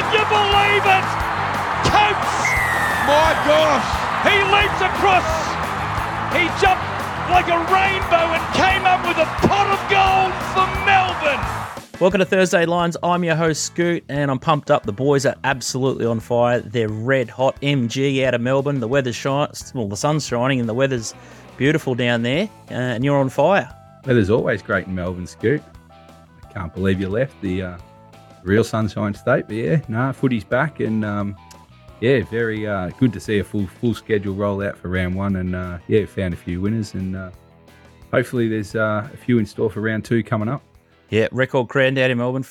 you believe it? Coates! My gosh! He leaps across. He jumped like a rainbow and came up with a pot of gold for Melbourne. Welcome to Thursday Lines. I'm your host, Scoot, and I'm pumped up. The boys are absolutely on fire. They're red hot. MG out of Melbourne. The weather's the sun's shining and the weather's beautiful down there, and you're on fire. Weather's always great in Melbourne, Scoot. I can't believe you left the real Sunshine State, but footy's back, and very good to see a full schedule roll out for round one, and found a few winners, and hopefully there's a few in store for round two coming up. Yeah, record crowd down in Melbourne,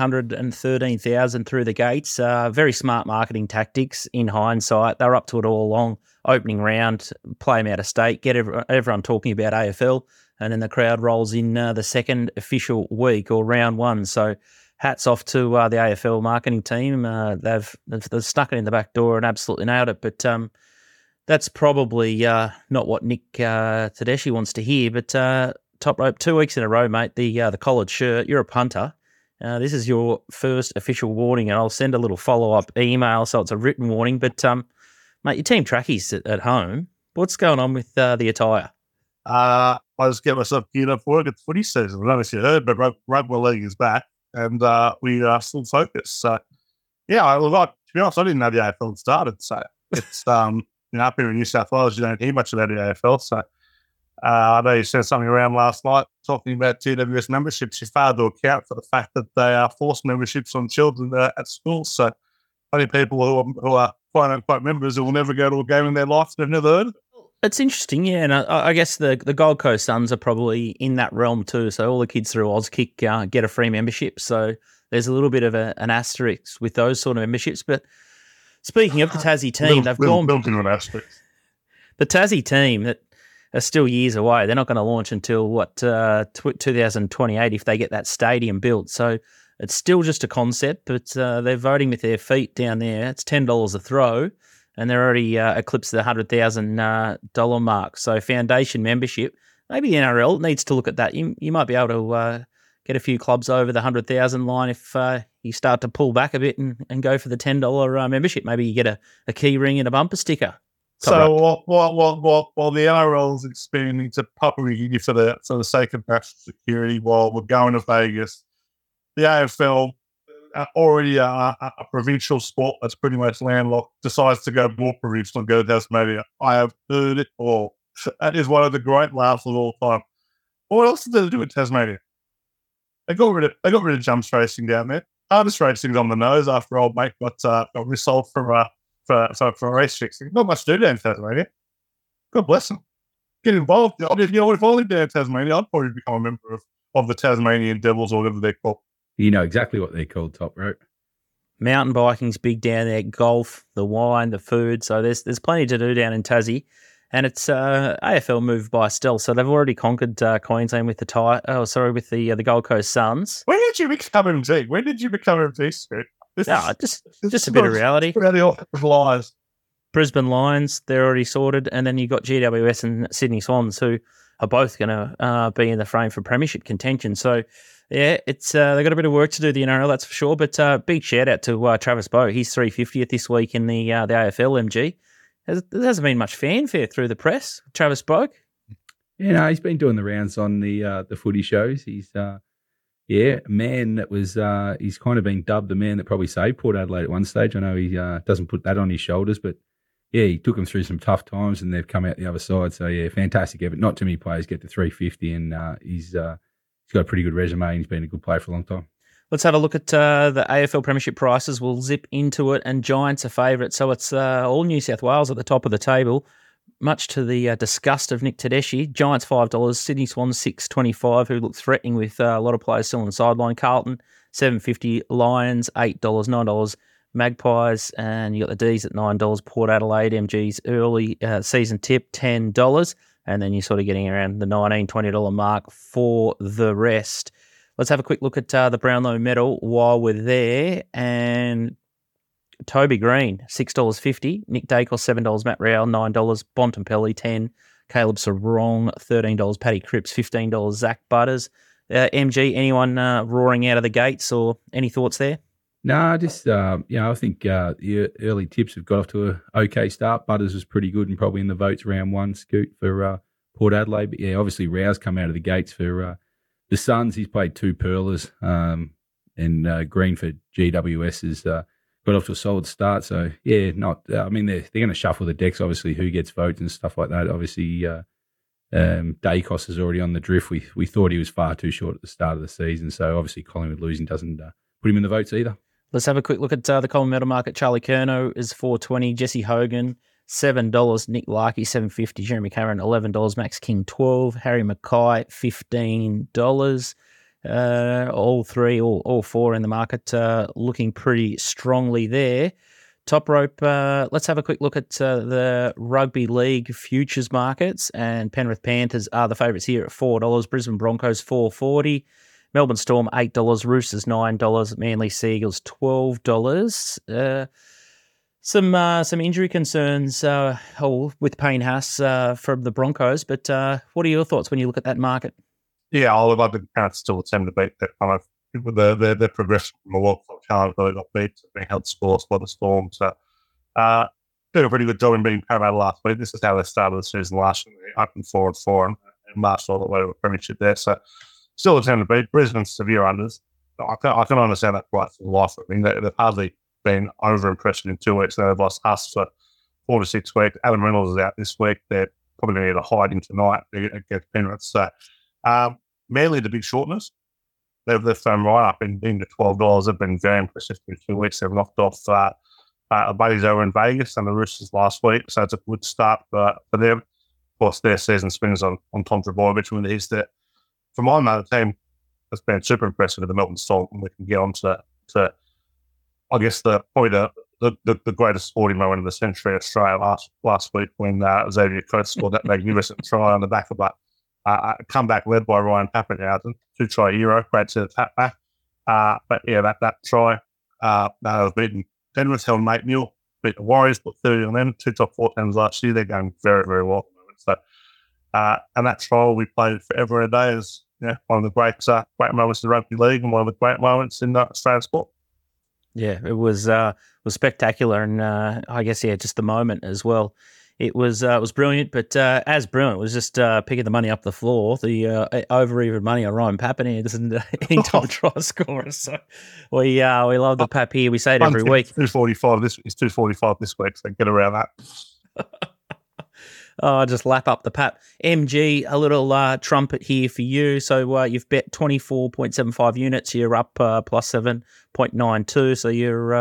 413,000 through the gates. Very smart marketing tactics in hindsight. They were up to it all along. Opening round, play them out of state, get everyone talking about AFL, and then the crowd rolls in the second official week or round one. So hats off to the AFL marketing team. They've stuck it in the back door and absolutely nailed it. But that's probably not what Nick Tedeschi wants to hear. But Top Rope, 2 weeks in a row, mate, the collared shirt. You're a punter. This is your first official warning, and I'll send a little follow-up email, so it's a written warning. But, mate, your team trackies at home. What's going on with the attire? I just get myself geared up for it. It's footy season. I don't know if you heard, but rugby league is back, and we are still focused. So, to be honest, I didn't know the AFL had started. So it's up here in New South Wales, you don't hear much about the AFL. So I know you said something around last night talking about GWS memberships. You failed to account for the fact that they are forced memberships on children at schools. So only people who are quote unquote members who will never go to a game in their life they've never heard of it. It's interesting, yeah, and I guess the Gold Coast Suns are probably in that realm too. So all the kids through Auskick get a free membership. So there's a little bit of an asterisk with those sort of memberships. But speaking of the Tassie team, they've gone built into an asterisk. The Tassie team that are still years away. They're not going to launch until 2028 if they get that stadium built. So it's still just a concept, but they're voting with their feet down there. It's $10 a throw. And they're already eclipsed the $100,000 mark. So foundation membership, maybe the NRL needs to look at that. You might be able to get a few clubs over the 100,000 line if you start to pull back a bit and go for the $10 membership. Maybe you get a key ring and a bumper sticker. So while the NRL is expanding to Papua New Guinea for the sake of national security, while we're going to Vegas, the AFL, already a provincial sport that's pretty much landlocked, decides to go more provincial and go to Tasmania. I have heard it all. That is one of the great laughs of all time. What else did they do in Tasmania? They got rid of jumps racing down there. Hardest racing's on the nose after old mate got resolved for race fixing. Not much to do down in Tasmania. God bless them. Get involved. If I lived down in Tasmania, I'd probably become a member of the Tasmanian Devils or whatever they're called. You know exactly what they're called, Top Rope. Mountain biking's big down there, golf, the wine, the food. So there's plenty to do down in Tassie. And it's AFL moved by stealth. So they've already conquered Queensland with the Gold Coast Suns. When did you become MG? When did you become MG, Spirit? Just a bit of reality. Lies. Brisbane Lions, they're already sorted. And then you've got GWS and Sydney Swans, who are both going to be in the frame for premiership contention. So, yeah, it's they've got a bit of work to do, the NRL, that's for sure. But big shout out to Travis Bowe. He's 350th this week in the AFL MG. There hasn't been much fanfare through the press. Travis Bowe. Yeah, no, he's been doing the rounds on the footy shows. He's a man that was he's kind of been dubbed the man that probably saved Port Adelaide at one stage. I know he doesn't put that on his shoulders, but yeah, he took them through some tough times and they've come out the other side. So yeah, fantastic effort. Not too many players get to 350, and he's got a pretty good resume and he's been a good player for a long time. Let's have a look at the AFL Premiership prices. We'll zip into it, and Giants are favourite. So it's all New South Wales at the top of the table, much to the disgust of Nick Tedeschi. Giants $5, Sydney Swans $6.25, who look threatening with a lot of players still on the sideline. Carlton $7.50, Lions $8, $9, Magpies, and you got the D's at $9. Port Adelaide, MG's early season tip $10, and then you're sort of getting around the $19, $20 mark for the rest. Let's have a quick look at the Brownlow medal while we're there. And Toby Green, $6.50. Nick Dacos, $7. Matt Rowell, $9. Bontempelli, $10. Caleb Sarong, $13. Paddy Cripps, $15. Zach Butters. MG, anyone roaring out of the gates or any thoughts there? No, just I think the early tips have got off to a okay start. Butters was pretty good and probably in the votes round one, Scoot, for Port Adelaide. But yeah, obviously Rouse come out of the gates for the Suns. He's played 2 pearlers, and Green for GWS has got off to a solid start. So yeah, they're going to shuffle the decks. Obviously, who gets votes and stuff like that. Obviously, Dacos is already on the drift. We thought he was far too short at the start of the season. So obviously, Collingwood losing doesn't put him in the votes either. Let's have a quick look at the Coleman Metal Market. Charlie Curnow is $4.20. Jesse Hogan, $7. Nick Larkey, $7.50. Jeremy Cameron, $11. Max King, $12. Harry Mackay, $15. All four in the market looking pretty strongly there. Top rope, let's have a quick look at the Rugby League futures markets. And Penrith Panthers are the favourites here at $4. Brisbane Broncos, $4.40. Melbourne Storm, $8. Roosters, $9. Manly Seagulls, $12. Some injury concerns with Payne Haas from the Broncos. But what are your thoughts when you look at that market? Yeah, I think the Parents still attempt to beat that kind of their progression from a World Cup challenge really got beat. Being held sports by the Storm. So did a pretty good job in beating Parramatta last week. This is how they started the season last year. They opened 4-4 and marched all the way to a premiership there. So still attempt to beat. Brisbane severe unders. I can understand that quite for life. I mean, they've hardly been over-impressed in 2 weeks. They've lost us for 4 to 6 weeks. Adam Reynolds is out this week. They're probably going to need to hide him tonight against Penrith. So Manly, the big shortness, they've thrown right up into $12. They've been very impressive in 2 weeks. They've knocked off a buddies over in Vegas and the Roosters last week. So it's a good start for them. Of course, their season spins on Tom Trbojevic when he's there. For my mother team, it's been super impressive with the Melbourne Storm, and we can get on to I guess probably the greatest sporting moment of the century, Australia last week when Xavier Coates scored that magnificent try on the back of a comeback led by Ryan Pappenhausen, 2-try hero, great to the tap back. But yeah, that try, they was beaten Penrith, held Mate Mule, beat the Warriors, put 30 on them, 2 top 4 teams last year. They're going very, very well at the moment. So, and that trial we played forever and a day is one of the great moments in the rugby league and one of the great moments in Australian sport. Yeah, it was spectacular, and I guess just the moment as well. It was brilliant, but as brilliant was just picking the money up the floor. The over even money on Ryan Pappenhausen, anytime try scorer. So we love the Pap here. We say it every week. 245. This is 245 this week. So get around that. Just lap up the Pap. MG, a little trumpet here for you. So you've bet 24.75 units. You're up plus 7.92. So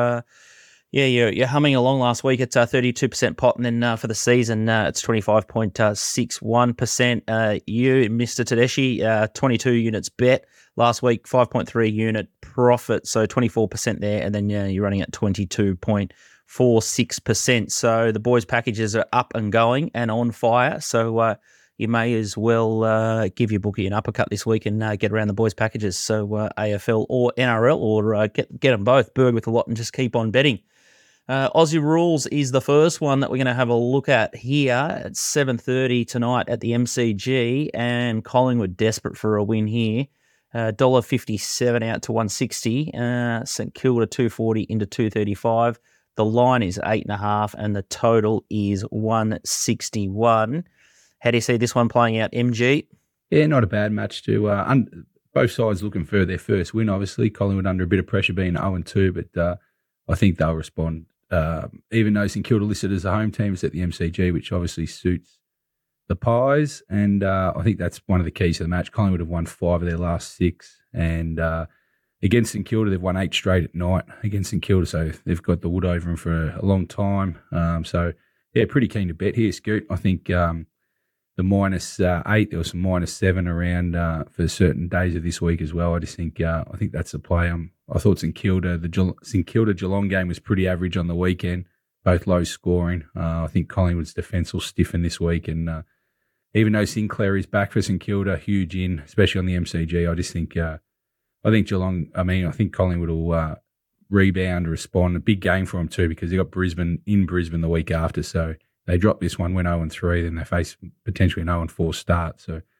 you're humming along last week. It's 32% pot, and then for the season, it's 25.61%. You, Mr. Tedeschi, 22 units bet last week, 5.3 unit profit, so 24% there, and then you're running at 22.46%. So the boys' packages are up and going and on fire. So you may as well give your bookie an uppercut this week and get around the boys' packages. So AFL or NRL, or get them both, bird with a lot, and just keep on betting. Aussie Rules is the first one that we're going to have a look at here at 7:30 tonight at the MCG, and Collingwood desperate for a win here. $1.57 out to 160. St Kilda 240 into 235. The line is 8.5, and the total is 161. How do you see this one playing out, MG? Yeah, not a bad match to both sides looking for their first win. Obviously, Collingwood under a bit of pressure being 0-2, but I think they'll respond. Even though St Kilda listed as a home team, it's at the MCG, which obviously suits the Pies, and I think that's one of the keys to the match. Collingwood have won 5 of their last 6, and against St Kilda, they've won 8 straight at night against St Kilda, so they've got the wood over them for a long time. So, yeah, pretty keen to bet here, Scoot. I think the -8, there was some -7 around for certain days of this week as well. I just think I think that's the play. I thought St Kilda, the St Kilda Geelong game was pretty average on the weekend, both low scoring. I think Collingwood's defence will stiffen this week, and even though Sinclair is back for St Kilda, huge in, especially on the MCG, I just think I think Collingwood will rebound, respond. A big game for them too, because they got Brisbane the week after, so they dropped this one, went 0-3, then they face potentially an 0-4 start. So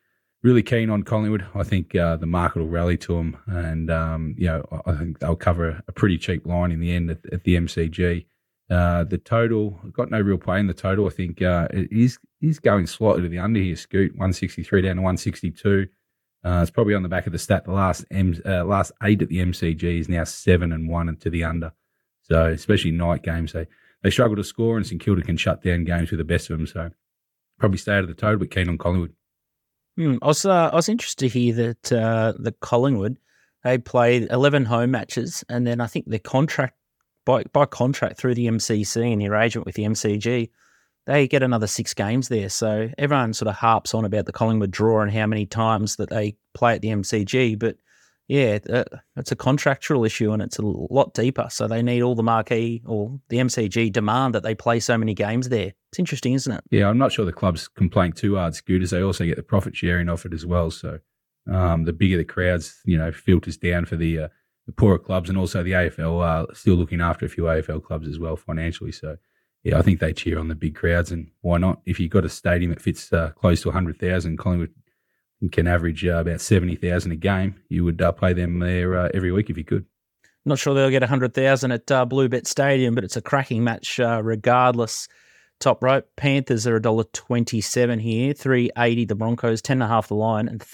really keen on Collingwood. I think the market will rally to them, and I think they'll cover a pretty cheap line in the end at the MCG. The total, got no real play in the total. I think it is going slightly to the under here, Scoot, 163 down to 162. It's probably on the back of the stat. The last 8 at the MCG is now 7-1 and to the under. So especially night games, they struggle to score, and St Kilda can shut down games with the best of them. So probably stay out of the total, but keen on Collingwood. I was interested to hear that the Collingwood, they played 11 home matches, and then I think their contract by contract through the MCC and the arrangement with the MCG, they get another 6 games there. So everyone sort of harps on about the Collingwood draw and how many times that they play at the MCG, but yeah, it's a contractual issue and it's a lot deeper. So they need all the marquee or the MCG demand that they play so many games there. It's interesting, isn't it? Yeah, I'm not sure the club's complaining too hard, Scooters. They also get the profit sharing off it as well. So the bigger the crowds, filters down for the poorer clubs, and also the AFL are still looking after a few AFL clubs as well financially. So yeah, I think they cheer on the big crowds, and why not? If you've got a stadium that fits close to 100,000, Collingwood can average about 70,000 a game. You would play them there every week if you could. Not sure they'll get 100,000 at Bluebet Stadium, but it's a cracking match regardless. Top rope, Panthers are $1.27 here, $3.80 the Broncos, 10.5 the line, and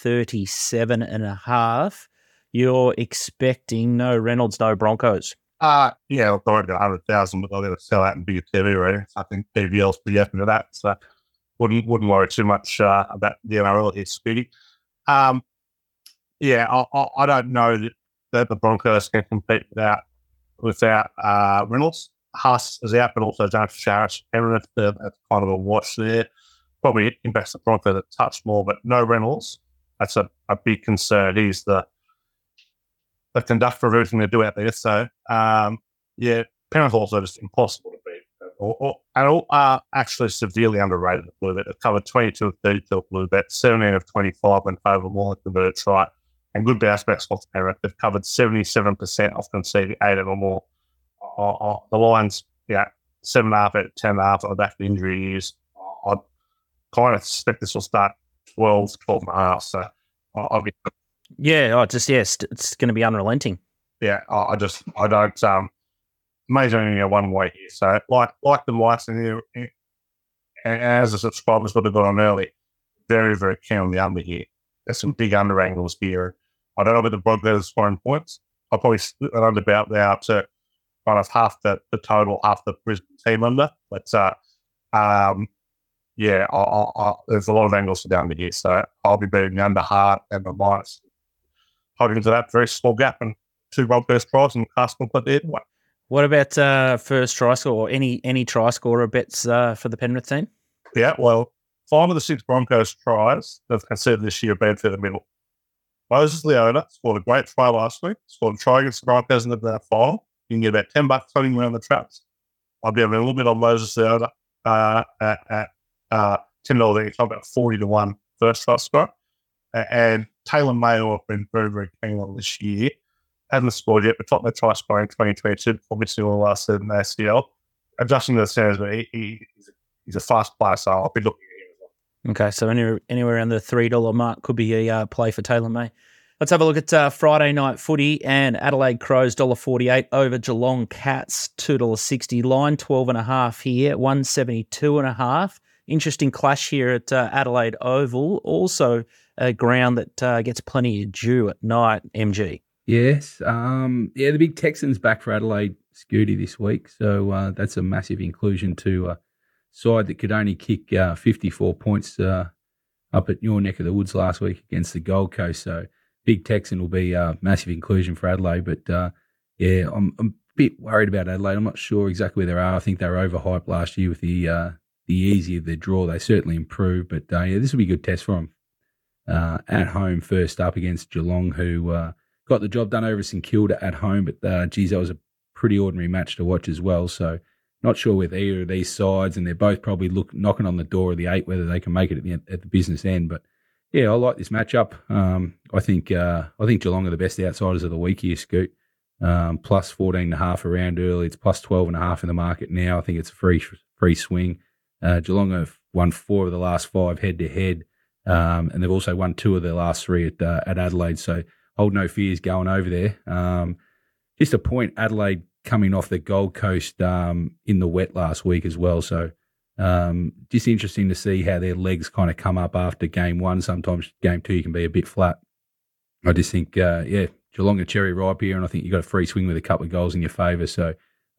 37.5. You're expecting no Reynolds, no Broncos. Yeah, I'll throw it at 100,000, but they're going to sell out in bigger TV ratings. I think PVL's pretty happy with that, so wouldn't worry too much about the NRL here, Speedy. I don't know that the Broncos can compete without Reynolds. Haas is out, but also James Sharris, Penrith, that's kind of a wash there. Probably impacts the Broncos a touch more, but no Reynolds. That's a big concern. He's the conductor of everything they do out there. So, Penrith also just impossible to beat. And actually severely underrated at Bluebet. They've covered 22 of 32 at Bluebet, 17 of 25 when favourable and converted try, and good bounce backs off Penrith. They've covered 77% off conceding 8 or more. The Lions, 7.5 out of 10.5 on the back of the injury years. I'd kind of suspect this will start 12.5. So I'll be. Yeah, it's going to be unrelenting. Yeah, I don't. Major only one way here. So like the Whites in here, and as the subscribers would have got on early, very, very keen on the under here. There's some big under angles here. I don't know about the Broncos scoring points. I'll probably split that under about now to kind of half the total, half the Brisbane team under. But there's a lot of angles for the under here. So I'll be betting the under hard and the minus. Holding into that very small gap and 2 Broncos tries and cast them put there. What about first try score or any try scorer bets for the Penrith team? Yeah, well, 5 of the 6 Broncos tries they've conceded this year have been through the middle. Moses Leota scored a great try last week, scored a try against the Broncos in the final. You can get about $10 hunting around the traps. I'll be having a little bit on Moses Leota at $10 each, about 40-1 first try score. And Taylor Mayo have been very, very keen on this year. Hasn't scored yet, but topped their try scoring in 2022 before missing all the last 7 ACL. Adjusting to the standards, but he's a fast player, so I'll be looking at him as well. Okay, so anywhere around the $3 mark could be a play for Taylor May. Let's have a look at Friday night footy, and Adelaide Crows $1.48 over Geelong Cats $2.60 line, 12.5 here, 172.5. Interesting clash here at Adelaide Oval. Also a ground that gets plenty of dew at night, MG. Yes. The big Texans back for Adelaide Scooty this week. So that's a massive inclusion to a side that could only kick 54 points up at your neck of the woods last week against the Gold Coast. So big Texan will be a massive inclusion for Adelaide. But, I'm a bit worried about Adelaide. I'm not sure exactly where they are. I think they were overhyped last year with the easy of their draw. They certainly improved. But, this will be a good test for them. At home first up against Geelong, who got the job done over St Kilda at home, but that was a pretty ordinary match to watch as well. So not sure with either of these sides, and they're both probably knocking on the door of the 8 whether they can make it at the business end. But I like this matchup. I think Geelong are the best outsiders of the week here, Scoot. Plus 14.5 around early. It's plus 12.5 in the market now. I think it's a free swing. Geelong have won 4 of the last 5 head to head. and they've also won 2 of their last 3 at Adelaide. So hold no fears going over there. Just a point, Adelaide coming off the Gold Coast in the wet last week as well. So just interesting to see how their legs kind of come up after game 1. Sometimes game 2 you can be a bit flat. I just think, Geelong are cherry ripe here, and I think you've got a free swing with a couple of goals in your favour. So,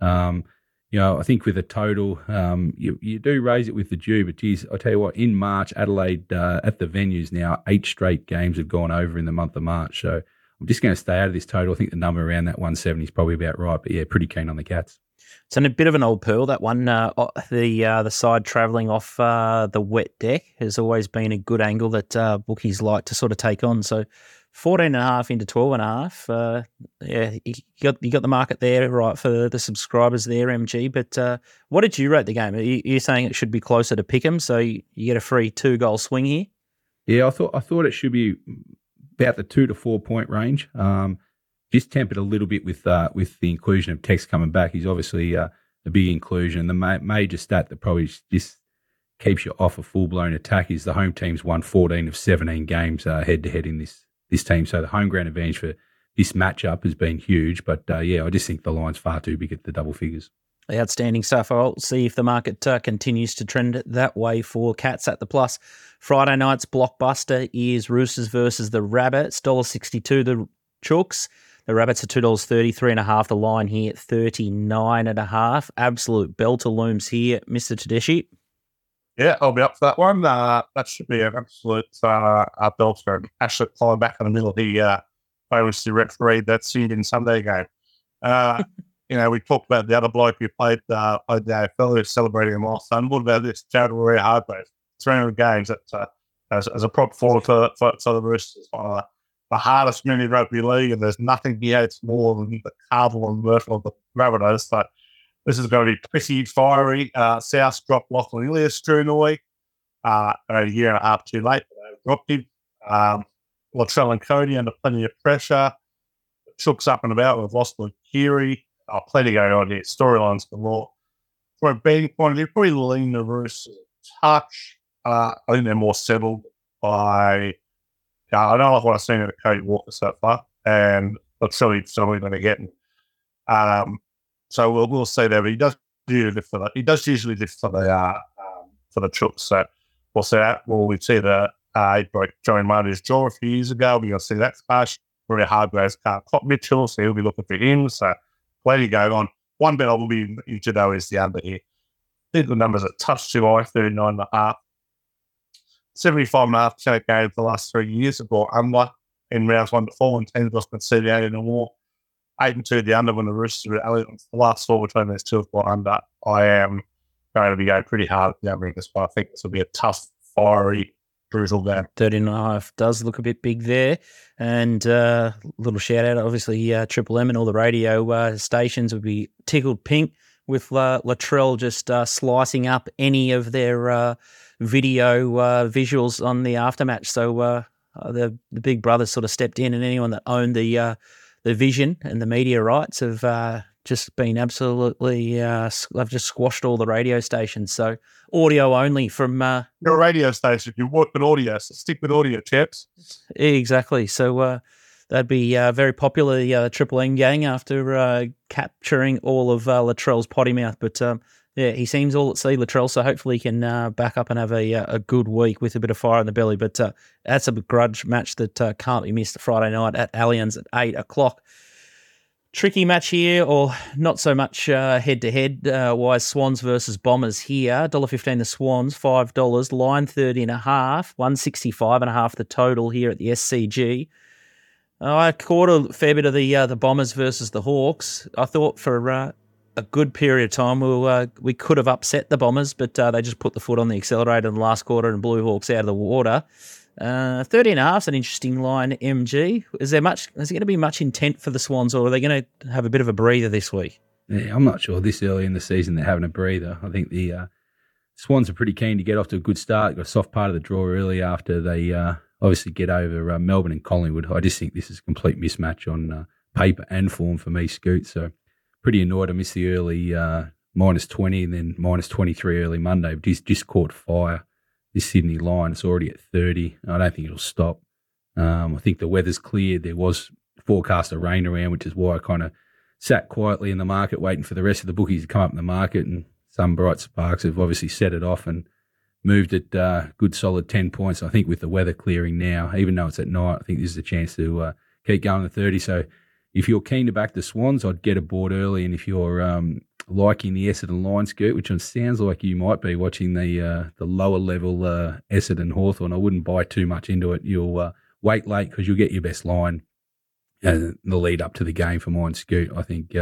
I think with a total, you do raise it with the due, but geez, I'll tell you what, in March, Adelaide at the venues now, 8 straight games have gone over in the month of March. So I'm just going to stay out of this total. I think the number around that 170 is probably about right, but yeah, pretty keen on the Cats. It's a bit of an old pearl, that one. The side travelling off the wet deck has always been a good angle that bookies like to sort of take on. So 14.5 into 12.5. You got the market there right for the subscribers there, MG. But what did you rate the game? You're saying it should be closer to Pick'em, so you get a free 2-goal swing here? Yeah, I thought it should be about the 2 to 4 point range. Just tempered a little bit with the inclusion of Tex coming back. He's obviously a big inclusion. The major stat that probably just keeps you off a full-blown attack is the home team's won 14 of 17 games head-to-head in this team. So the home ground advantage for this matchup has been huge. But, I just think the line's far too big at the double figures. Outstanding stuff. I'll see if the market continues to trend that way for Cats at the plus. Friday night's blockbuster is Roosters versus the Rabbits. $1.62 the Chooks. The Rabbits are $2.30, 3.5 the line here, 39.5. Absolute belter looms here, Mr. Tedeschi. Yeah, I'll be up for that one. That should be an absolute belter. Ashley climbing back in the middle of the famous referee that Sydney Sunday game. We talked about the other bloke who played the AFL who's celebrating him last Sunday. What about this? Jared Waerea-Hargrave. 300 games as a prop forward for the Roosters. One of the hardest men in rugby league, and there's nothing he hates more than the Carvel and Murphy of the Rabbitohs. But this is going to be pretty fiery. South dropped Lachlan Ilias Strunoy about a year and a half too late. They dropped him. Latrell and Cody under plenty of pressure. Chooks up and about with Lachlan Keary. Plenty going on here. Storylines galore. From a betting point of view, probably lean the Roosters a touch. I think they're more settled by... I don't like what I've seen of Cody Walker so far, and that's certainly going to get him. So we'll see there, but he does usually lift for that. He does usually lift for the Chooks. So we'll see that. Well, we see the broke Joey Marty's jaw a few years ago. We're going to see that splash. Really Hargraves can't clock Mitchell, so he'll be looking for him. So plenty going on. One bet I will be into though is the under here. I think the numbers are touch too high, 39.5. 75.5% of games the last 3 years have brought under in rounds 1 to 4 and teams have conceded 8 or more. 8 and 2 the under when the Roosters were the last 4 between those two have brought under. I am going to be going pretty hard at the under in this, but I think this will be a tough, fiery, brutal game. 13.5 does look a bit big there. And little shout out, obviously, Triple M and all the radio stations would be tickled pink with Latrell just slicing up any of their video visuals on the aftermatch. So the big brothers sort of stepped in, and anyone that owned the vision and the media rights have just been absolutely they've just squashed all the radio stations. So audio only from your radio station. You work with audio, so stick with audio, chaps. Exactly. So that'd be very popular, the Triple M gang, after capturing all of Latrell's potty mouth. But yeah, he seems all at sea, Latrell, so hopefully he can back up and have a good week with a bit of fire in the belly. But that's a grudge match that can't be missed Friday night at Allianz at 8 o'clock. Tricky match here, or not so much head-to-head wise. Swans versus Bombers here. $1.15 the Swans, $5. Line 30.5, 165.5 the total here at the SCG. I caught a fair bit of the Bombers versus the Hawks. I thought for a good period of time we could have upset the Bombers, but they just put the foot on the accelerator in the last quarter and blew Hawks out of the water. 30.5 is an interesting line, MG. Is there going to be much intent for the Swans, or are they going to have a bit of a breather this week? Yeah, I'm not sure. This early in the season, they're having a breather. I think the Swans are pretty keen to get off to a good start. Got a soft part of the draw early after they obviously get over Melbourne and Collingwood. I just think this is a complete mismatch on paper and form for me, Scoot. So pretty annoyed I missed the early -20 and then -23 early Monday. But he's just caught fire this Sydney line. It's already at 30. I don't think it'll stop. I think the weather's cleared. There was forecast of rain around, which is why I kind of sat quietly in the market waiting for the rest of the bookies to come up in the market, and some bright sparks have obviously set it off and moved it good solid 10 points. I think with the weather clearing now, even though it's at night, I think this is a chance to keep going to 30. So if you're keen to back the Swans, I'd get aboard early. And if you're liking the Essendon line skirt, which it sounds like you might be watching the lower level Essendon Hawthorn, I wouldn't buy too much into it. You'll wait late because you'll get your best line the lead up to the game for mine scoot. I think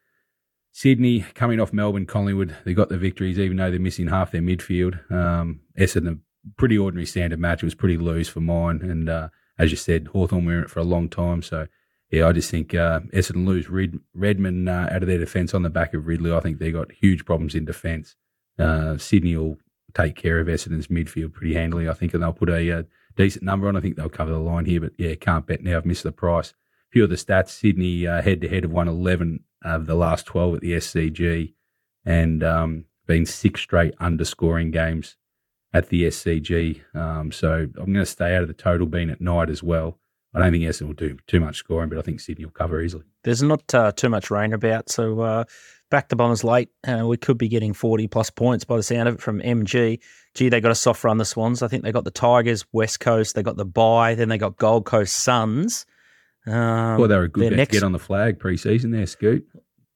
Sydney, coming off Melbourne, Collingwood, they got the victories even though they're missing half their midfield. Essendon, pretty ordinary standard match. It was pretty loose for mine. And as you said, Hawthorn were in it for a long time. So, yeah, I just think Essendon lose Redman out of their defence on the back of Ridley. I think they got huge problems in defence. Sydney will take care of Essendon's midfield pretty handily, I think, and they'll put a decent number on. I think they'll cover the line here, but, yeah, can't bet now. I've missed the price. A few of the stats, Sydney head-to-head have won 11 of the last 12 at the SCG and been 6 straight underscoring games at the SCG. So I'm going to stay out of the total being at night as well. I don't think Essendon will do too much scoring, but I think Sydney will cover easily. There's not too much rain about, so back the Bombers late. We could be getting 40-plus points by the sound of it from MG. Gee, they got a soft run, the Swans. I think they got the Tigers, West Coast, they got the bye, then they got Gold Coast Suns. Well, they were a good bet to get on the flag pre-season there, Scoot.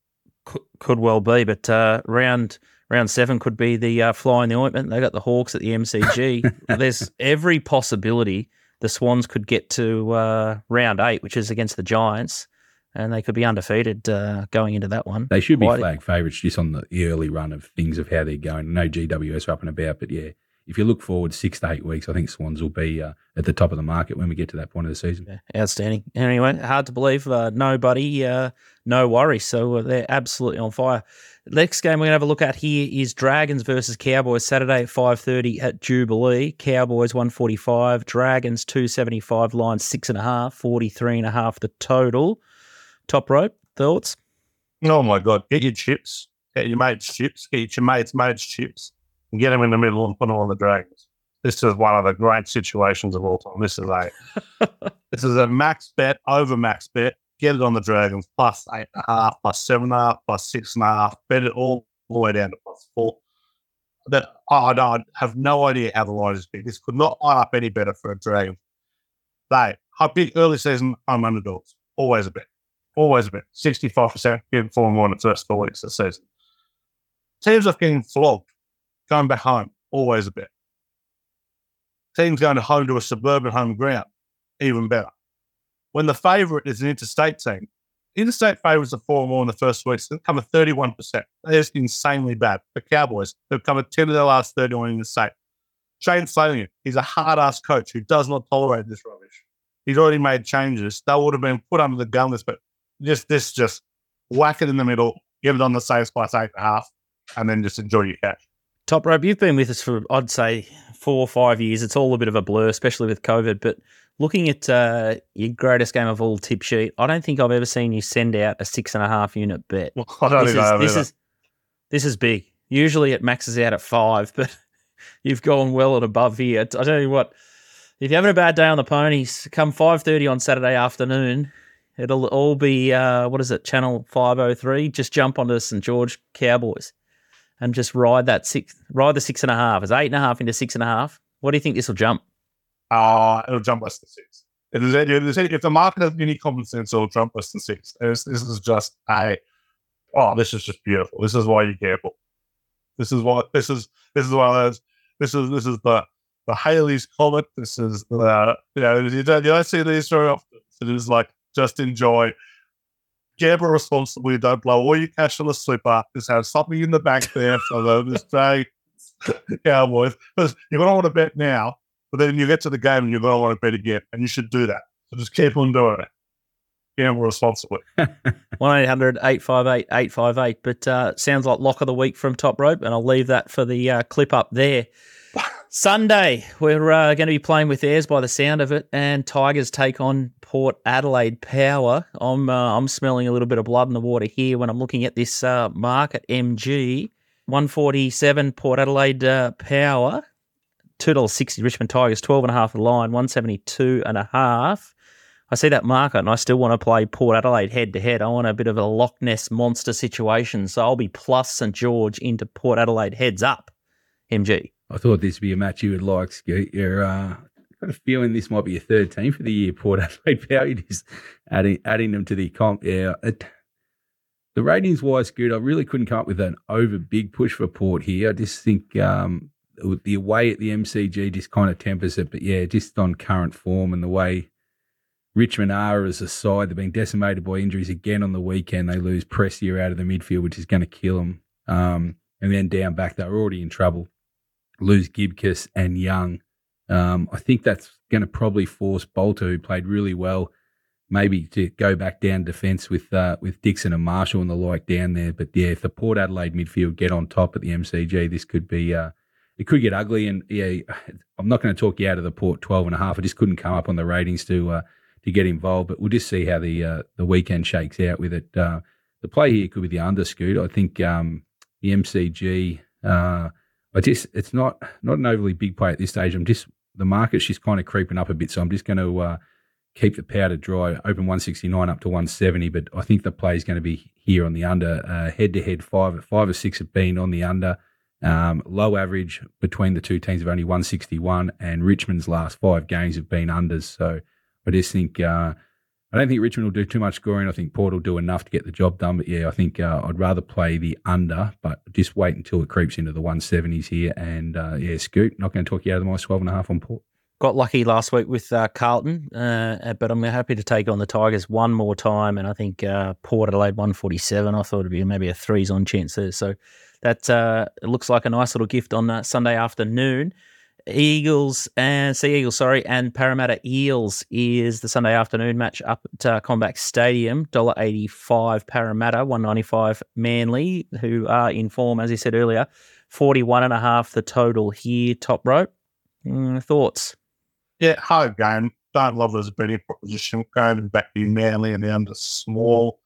Could well be, but round 7 could be the fly in the ointment. They got the Hawks at the MCG. There's every possibility the Swans could get to round 8, which is against the Giants, and they could be undefeated going into that one. They should be flag favourites just on the early run of things of how they're going. I know GWS are up and about, but yeah, if you look forward 6 to 8 weeks, I think Swans will be at the top of the market when we get to that point of the season. Yeah, outstanding. Anyway, hard to believe. Nobody, no worries. So they're absolutely on fire. Next game we're going to have a look at here is Dragons versus Cowboys, Saturday at 5:30 at Jubilee. Cowboys 145, Dragons 275, line 6.5, 43.5 the total. Top rope, thoughts? Oh, my God. Get your chips. Get your mates' chips. Get your mates' chips. And get them in the middle and put them on the Dragons. This is one of the great situations of all time. This is a max bet, over max bet. Get it on the Dragons, plus 8.5, plus 7.5, plus 6.5. Bet it all the way down to plus 4. I have no idea how the line is big. This could not line up any better for a Dragon. How big early season home underdogs. Always a bet. Always a bet. 65% getting 4-1 in the first 4 weeks of the season. Teams are getting flogged. Going back home, always a bet. Teams going home to a suburban home ground, even better. When the favourite is an interstate team, interstate favourites are 4-1 in the first weeks. They've come at 31%. That is insanely bad. The Cowboys, they've come at 10 of their last 31 in the state. Shane Flanagan, he's a hard-ass coach who does not tolerate this rubbish. He's already made changes. They would have been put under the gun list, but just whack it in the middle, give it on the saves plus 8.5, and then just enjoy your cash. Top Rope, you've been with us for, I'd say, 4 or 5 years. It's all a bit of a blur, especially with COVID. But looking at your greatest game of all tip sheet, I don't think I've ever seen you send out a 6.5 unit bet. Well, I don't think I have either. This is big. Usually it maxes out at 5, but you've gone well and above here. I tell you what, if you're having a bad day on the ponies, come 5:30 on Saturday afternoon. It'll all be, Channel 503. Just jump onto the St. George Cowboys and just ride the 6.5. It's 8.5 into 6.5. What do you think this will jump? It'll jump less than 6. If the market has any common sense, it'll jump less than 6. This is just this is just beautiful. This is why you're careful. This is the Halley's Comet. This is you don't see these very often. It is like, just enjoy. Gamble responsibly. Don't blow all your cash on the slipper. Just have something in the bank there for this day, Cowboys. Because you're going to want to bet now, but then you get to the game and you're going to want to bet again, and you should do that. So just keep on doing it. Gamble responsibly. 1-800-858-858. But sounds like lock of the week from Top Rope, and I'll leave that for the clip up there. Sunday, we're going to be playing with theirs by the sound of it, and Tigers take on Port Adelaide Power. I'm smelling a little bit of blood in the water here when I'm looking at this market. MG 147 Port Adelaide Power. $2.60 Richmond Tigers, 12.5 the line, 172.5. I see that market and I still want to play Port Adelaide head-to-head. I want a bit of a Loch Ness monster situation, so I'll be plus St George into Port Adelaide heads up, MG. I thought this would be a match you would like, Scoot. You're got a feeling this might be your third team for the year, Port Adelaide. How you just adding them to the comp. Yeah, the ratings-wise, Scoot, I really couldn't come up with an over-big push for Port here. I just think the away at the MCG just kind of tempers it. But, yeah, just on current form and the way Richmond are as a side, they've been decimated by injuries again on the weekend. They lose Prestia out of the midfield, which is going to kill them. And then down back, they're already in trouble. Lose Gibcus and Young. I think that's going to probably force Bolter, who played really well, maybe to go back down defence with Dixon and Marshall and the like down there. But, yeah, if the Port Adelaide midfield get on top at the MCG, this could be it could get ugly. And, yeah, I'm not going to talk you out of the Port 12.5. I just couldn't come up on the ratings to get involved. But we'll just see how the weekend shakes out with it. The play here could be the under, Scoot. I think the MCG, it's not an overly big play at this stage. The market's just kind of creeping up a bit, so I'm just going to keep the powder dry, open 169 up to 170, but I think the play is going to be here on the under. Head-to-head, five or six have been on the under. Low average between the two teams of only 161, and Richmond's last 5 games have been unders. So I just think I don't think Richmond will do too much scoring. I think Port will do enough to get the job done. But, yeah, I think I'd rather play the under, but just wait until it creeps into the 170s here. And, Scoot, not going to talk you out of the -12.5 on Port. Got lucky last week with Carlton, but I'm happy to take on the Tigers one more time. And I think Port Adelaide 147, I thought it'd be maybe a 3s on chance there. So that it looks like a nice little gift on Sunday afternoon. Sea Eagles, and Parramatta Eels is the Sunday afternoon match up at Combank Stadium. $1.85 Parramatta, $1.95 Manly, who are in form, as you said earlier. 41.5 the total here, top rope. Thoughts? Yeah, hard game. Don't love it as a betting proposition. Going back to Manly and the under small.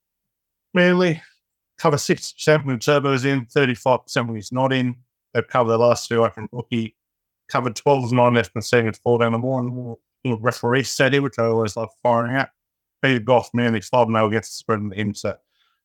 Manly cover 60% when Turbo's in, 35% when he's not in. They've covered the last 2 from rookie. Covered 12-9 left and setting it 4 down the more. Referee set here, which I always love firing out. Peter Goff, Manly 5-0 against the spread in the him. So,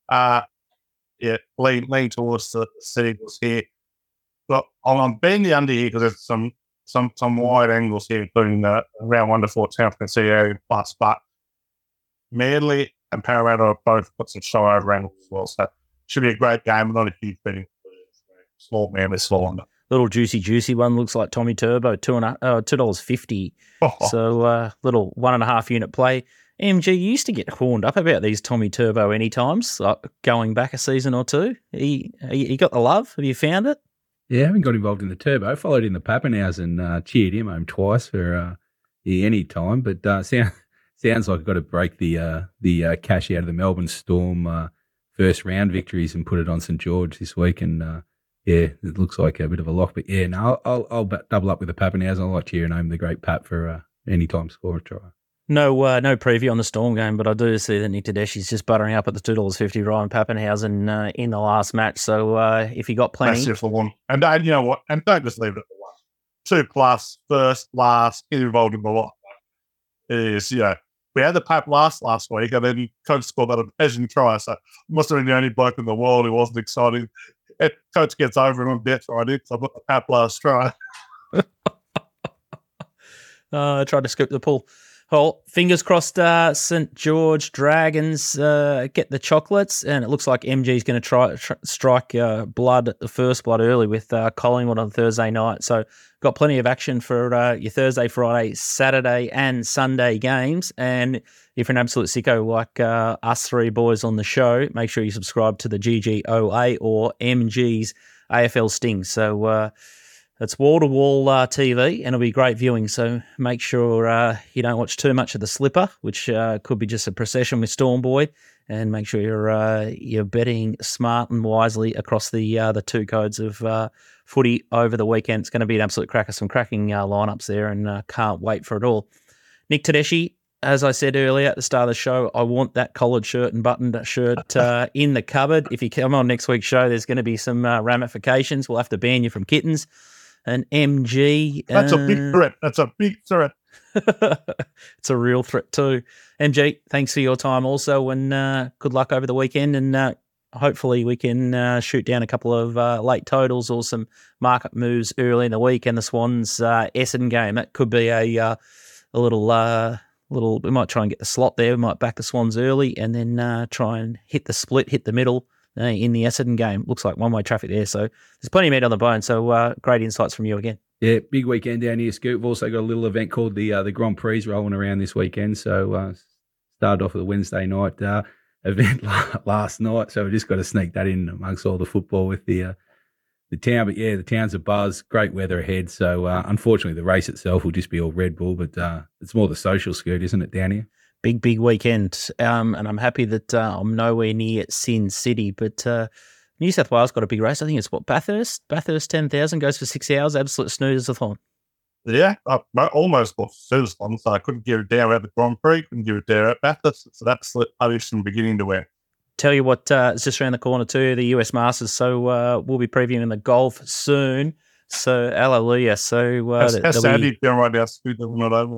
lean towards the Eagles here. But I'm betting the under here because there's some wide angles here, including around 1 to 4 South can see area plus. But Manly and Parramatta have both got some show over angles as well. So, should be a great game, but not a huge betting. Small Manly, small under. Little juicy one looks like Tommy Turbo, $2.50. So little 1.5 unit play. MG, you used to get horned up about these Tommy Turbo anytimes, like going back a season or two. You got the love? Have you found it? Yeah, I haven't got involved in the Turbo. Followed in the Pappenhaus and cheered him home twice for any time. But sounds like I've got to break the cash out of the Melbourne Storm first round victories and put it on St George this week. And it looks like a bit of a lock. But yeah, no, I'll double up with the Pappenhaus. I like cheering home the great Pap for any time score try. No preview on the Storm game, but I do see that Nick Tedeschi's just buttering up at the $2.50 Ryan Pappenhausen in the last match. So if you got plenty, massive for one, and you know what, and don't just leave it at the 1. 2+, first, last, get involved in the lot. It is, we had the Pap last week, and then Coach scored that amazing try. So must have been the only bloke in the world who wasn't excited. And Coach gets over it on death Friday because I've got the Pap last try. I tried to scoop the pull. Well, fingers crossed St George Dragons get the chocolates, and it looks like MG's going to try strike the first blood early with Collingwood on Thursday night. So got plenty of action for your Thursday, Friday, Saturday and Sunday games. And if you're an absolute sicko like us three boys on the show, make sure you subscribe to the GGOA or MG's AFL Sting. So it's wall-to-wall TV, and it'll be great viewing. So make sure you don't watch too much of the slipper, which could be just a procession with Storm Boy, and make sure you're betting smart and wisely across the 2 codes of footy over the weekend. It's going to be an absolute cracker, some cracking lineups there, and can't wait for it all. Nick Tedeschi, as I said earlier at the start of the show, I want that collared shirt and buttoned shirt in the cupboard. If you come on next week's show, there's going to be some ramifications. We'll have to ban you from Kittens. and MG. That's a big threat. That's a big threat. It's a real threat too. MG, thanks for your time also, and good luck over the weekend. And hopefully we can shoot down a couple of late totals or some market moves early in the week. And the Swans Essendon game, that could be a little. We might try and get the slot there. We might back the Swans early and then try and hit the split, hit the middle in the Essendon game. Looks like one-way traffic there. So there's plenty of meat on the bone. So great insights from you again. Yeah, big weekend down here, Scoot. We've also got a little event called the Grand Prix rolling around this weekend. So started off with a Wednesday night event last night. So we just got to sneak that in amongst all the football with the town. But yeah, the town's a buzz. Great weather ahead. So unfortunately, the race itself will just be all Red Bull. But it's more the social, Scoot, isn't it, down here? Big weekend. And I'm happy that I'm nowhere near Sin City. But New South Wales got a big race. I think it's Bathurst 10,000 goes for 6 hours. Absolute snoozer-a-thon. Yeah, I almost bought Sue's one, so I couldn't get it down at the Grand Prix, couldn't get it down at Bathurst. It's an absolute punish from beginning to end. Tell you what, it's just around the corner too, the US Masters. So we'll be previewing the golf soon. So hallelujah. So how's Sandy doing right now? Scoot, that we're not over.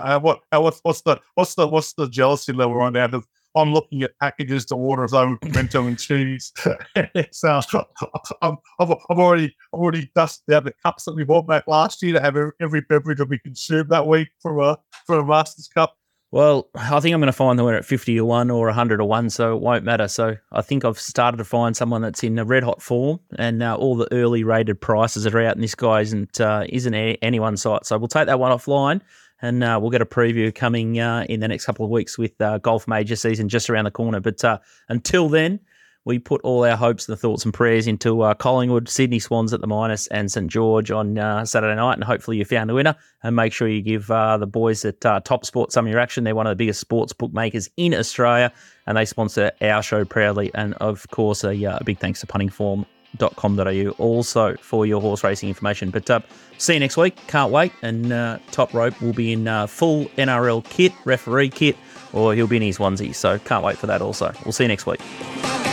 What's the jealousy level right now? Because I'm looking at packages to order of own pimento and cheese. So I've already dusted out the cups that we bought back last year to have every beverage that we consumed that week for a Masters Cup. Well, I think I'm going to find that we're at 50-1 or 100-1, so it won't matter. So I think I've started to find someone that's in a red-hot form, and all the early rated prices that are out, and this guy isn't anyone's sight. So we'll take that one offline, and we'll get a preview coming in the next couple of weeks with golf major season just around the corner. But until then, we put all our hopes and thoughts and prayers into Collingwood, Sydney Swans at the minus, and St George on Saturday night. And hopefully you found the winner. And make sure you give the boys at Top Sport some of your action. They're one of the biggest sports bookmakers in Australia, and they sponsor our show proudly. And of course, a big thanks to puntingform.com.au also for your horse racing information. But see you next week. Can't wait. And Top Rope will be in full NRL kit, referee kit, or he'll be in his onesie. So can't wait for that also. We'll see you next week.